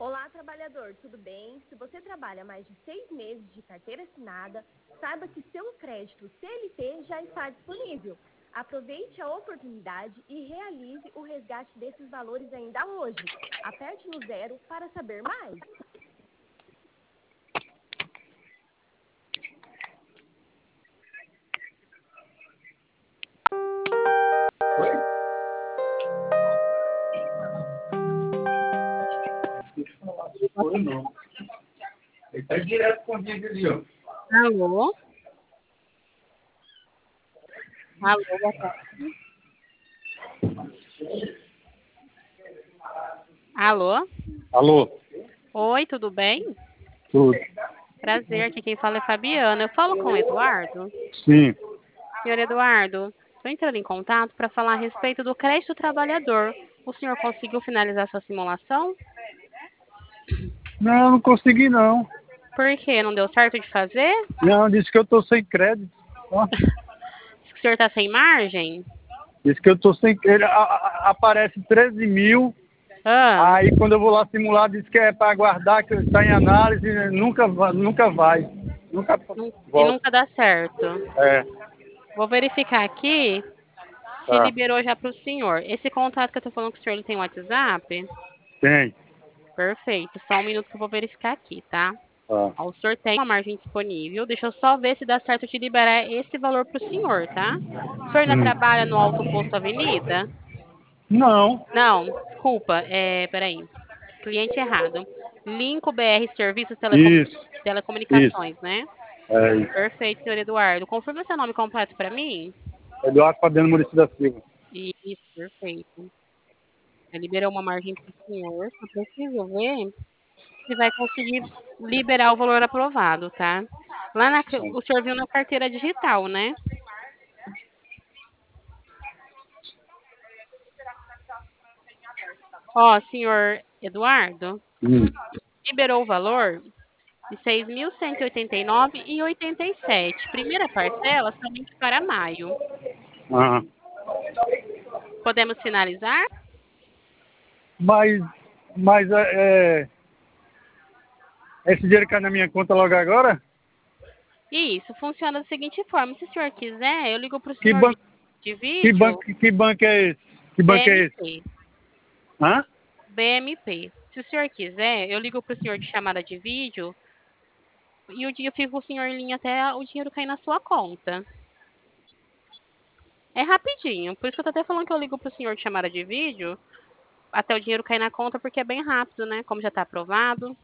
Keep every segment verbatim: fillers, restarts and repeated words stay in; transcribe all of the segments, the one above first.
Olá, trabalhador, tudo bem? Se você trabalha mais de seis meses de carteira assinada, saiba que seu crédito C L T já está disponível. Aproveite a oportunidade e realize o resgate desses valores ainda hoje. Aperte no zero para saber mais. Oi? Deixa eu falar se foi ou não. Ele tá direto com o vídeo ali, ó. Alô? Alô, boa tarde. Alô? Alô? Oi, tudo bem? Tudo. Prazer, aqui quem fala é Fabiana. Eu falo com o Eduardo. Sim. Senhor Eduardo, estou entrando em contato para falar a respeito do crédito trabalhador. O senhor conseguiu finalizar sua simulação? Não, não consegui não. Por quê? Não deu certo de fazer? Não, disse que eu tô sem crédito. Ó, O senhor está sem margem? disse que eu tô sem crédito. Aparece treze mil. Ah, Aí quando eu vou lá simular, diz que é para aguardar, que está em análise. Nunca, va- nunca vai. Nunca nu- e volta. nunca dá certo. É, Vou verificar aqui se tá. liberou já para o senhor. Esse contato que eu estou falando com o senhor, ele tem WhatsApp? Tem. Perfeito. Só um minuto que eu vou verificar aqui, tá? Tá. Ó, o senhor tem uma margem disponível. Deixa eu só ver se dá certo de liberar esse valor para o senhor, tá? O senhor ainda Hum. trabalha no Alto Posto Avenida? Não. Não, desculpa. É, peraí. Cliente errado. Linko B R Serviços Telecom... Isso. Isso. Telecomunicações, né? É isso. Perfeito, senhor Eduardo. Confirma seu nome completo para mim? Eduardo Fabiano Muricy da Silva. Isso, perfeito. Já liberou uma margem para o senhor. Só preciso ver se vai conseguir liberar o valor aprovado, tá? Lá na, o senhor viu na carteira digital, né? Ó, senhor Eduardo, Hum. liberou o valor de seis mil cento e oitenta e nove reais e oitenta e sete centavos. Primeira parcela somente para maio. Ah. Podemos finalizar? Mas, mas é, é, esse dinheiro cai na minha conta logo agora? Isso, funciona da seguinte forma. Se o senhor quiser, eu ligo para o Que senhor de, banco, de que banco, vídeo que banco é esse? Que banco é esse? B M P. Hã? B M P. Se o senhor quiser, eu ligo para o senhor de chamada de vídeo e o dia eu fico com o senhor em linha até o dinheiro cair na sua conta. É rapidinho. Por isso que eu tô até falando que eu ligo pro senhor de chamada de vídeo até o dinheiro cair na conta, porque é bem rápido, né? Como já tá aprovado.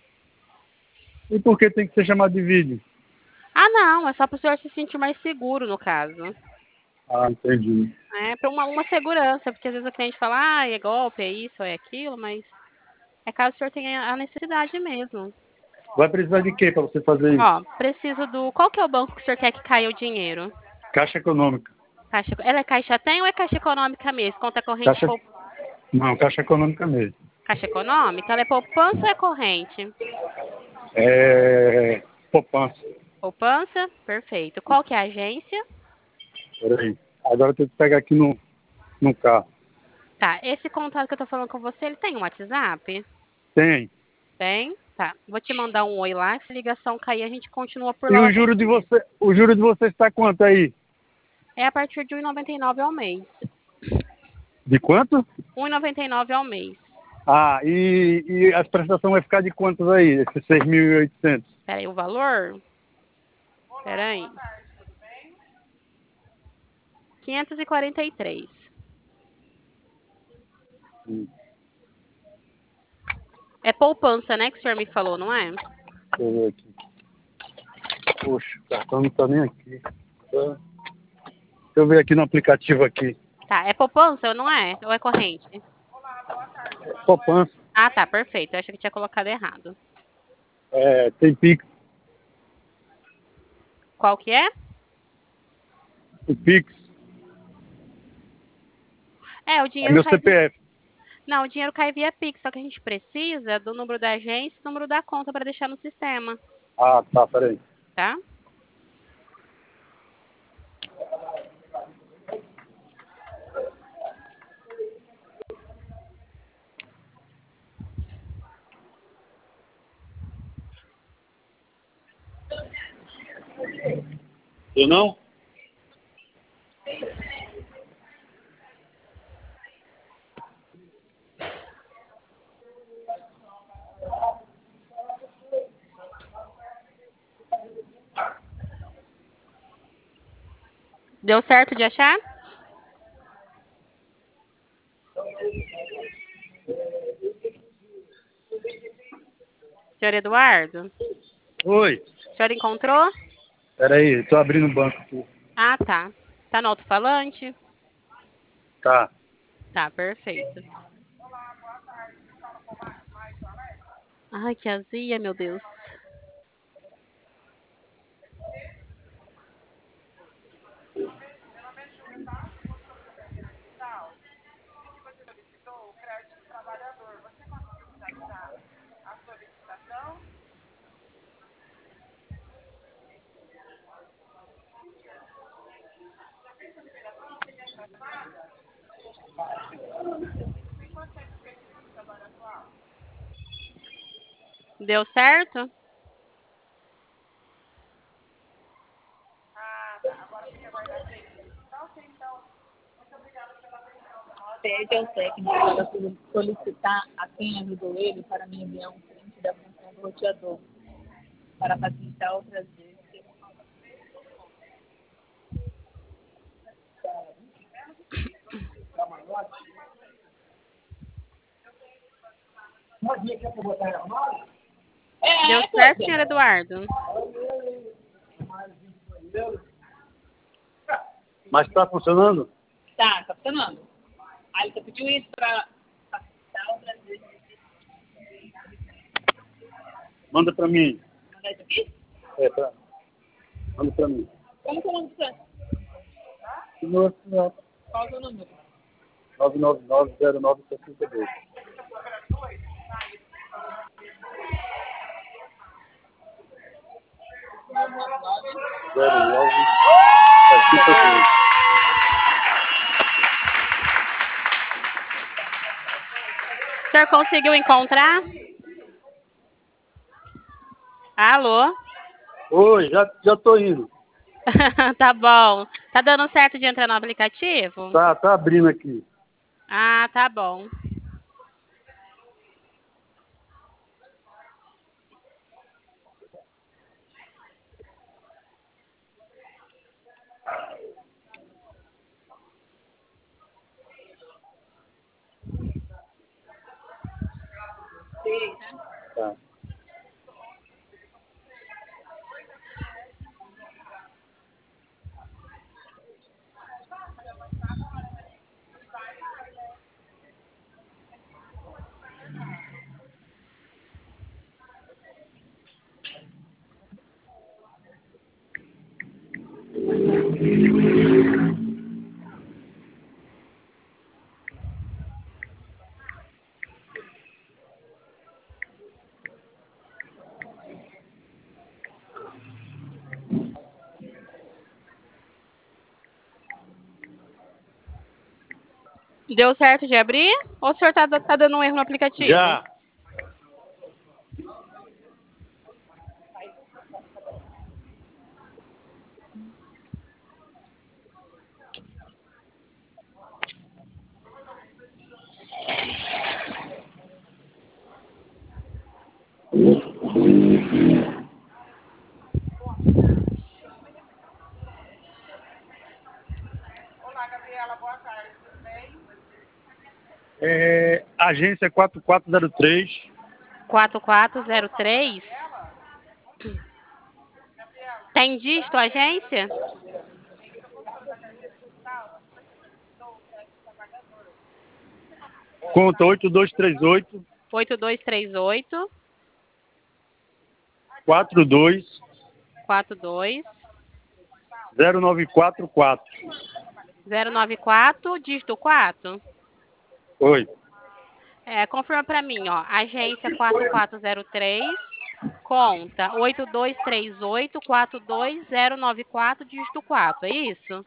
E por que tem que ser chamado de vídeo? Ah, não. É só pro senhor se sentir mais seguro, no caso. Ah, entendi. É para uma, uma segurança, porque às vezes o cliente fala, ah, é golpe, é isso, é aquilo, mas é caso o senhor tenha a necessidade mesmo. Vai precisar de quê para você fazer isso? Ó, preciso do... Qual que é o banco que o senhor quer que caia o dinheiro? Caixa Econômica. Caixa... Ela é Caixa Tem ou é Caixa Econômica mesmo? Conta corrente Caixa... pou... Não, Caixa Econômica mesmo. Caixa Econômica? Ela é poupança ou é corrente? É... Poupança. Poupança? Perfeito. Qual que é a agência? Peraí. Agora eu tenho que pegar aqui no, no carro. Tá, esse contato que eu tô falando com você, ele tem um WhatsApp? Tem. Tem? Tá. Vou te mandar um oi lá. Se a ligação cair, a gente continua por E lá o o juro de atendimento. você, o juro de você está quanto aí? É a partir de um e noventa e nove ao mês. De quanto? um e noventa e nove ao mês. Ah, e, e a prestação vai ficar de quantos aí? Esses seis mil e oitocentos? Pera aí, o valor? Pera aí. quinhentos e quarenta e três. Hum, É poupança, né, que o senhor me falou, não é? deixa eu ver aqui. Poxa, o cartão não tá nem aqui. Tá. Deixa eu ver aqui no aplicativo aqui. Tá, é poupança ou não é? Ou é corrente? Poupança. Ah, tá, perfeito. Eu achei que tinha colocado errado. É, tem Pix. Qual que é? O Pix. É, o É dinheiro meu cai via... C P F. Não, o dinheiro cai via Pix, só que a gente precisa do número da agência e do número da conta para deixar no sistema, Ah, tá, peraí. tá? Eu não? Deu certo de achar? Senhor Eduardo? Oi. O senhor encontrou? Peraí, tô abrindo o banco aqui. Ah, tá. Tá no alto-falante? Tá. Tá, perfeito. Ai, que azia, meu Deus. Deu certo? Pede ao técnico para solicitar a quem ajudou ele para me enviar um print da função do roteador, para facilitar outras vezes. Deu É, certo, poxa. senhor Eduardo? Mas tá funcionando? Tá, tá funcionando. Aí você pediu isso para facilitar outras vezes. Manda pra mim. Mandar isso aqui? É, pra... Manda pra mim. Como que é o nome do você? Não, não. Qual é o seu número? nove nove nove zero nove sete dois. zero nove sete dois. O senhor conseguiu encontrar? Alô? Oi, já, já tô indo. Tá bom. Tá dando certo de entrar no aplicativo? Tá, tá abrindo aqui. Ah, tá bom. Tá. Deu certo de abrir? Ou o senhor tá, tá dando um erro no aplicativo? Já. É, agência quatro quatro zero três. quatro quatro zero três? Tem dígito a agência? Conta oito dois três oito oito dois três oito, quatro dois quatro dois, zero nove quatro quatro. zero nove quatro, dígito quatro. Oi. É, confirma pra mim, ó. Agência quatro quatro zero três, conta oito dois três oito, quatro dois zero nove quatro, dígito quatro. É isso?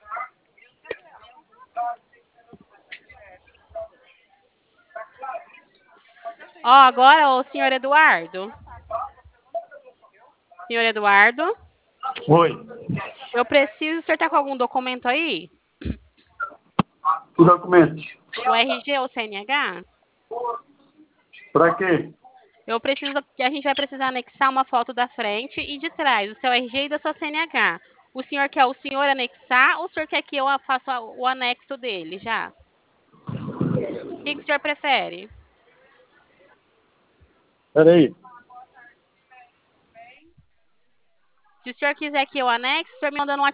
Ó, agora, o senhor Eduardo. Senhor Eduardo, Oi. Eu preciso, o senhor tá com algum documento aí? Que documento? O R G ou o C N H? Pra quê? Eu preciso, a gente vai precisar anexar uma foto da frente e de trás, do seu R G e da sua C N H. O senhor quer o senhor anexar ou o senhor quer que eu faça o anexo dele já? O que, que o senhor prefere? Peraí. Se o senhor quiser que eu anexe, o senhor me manda no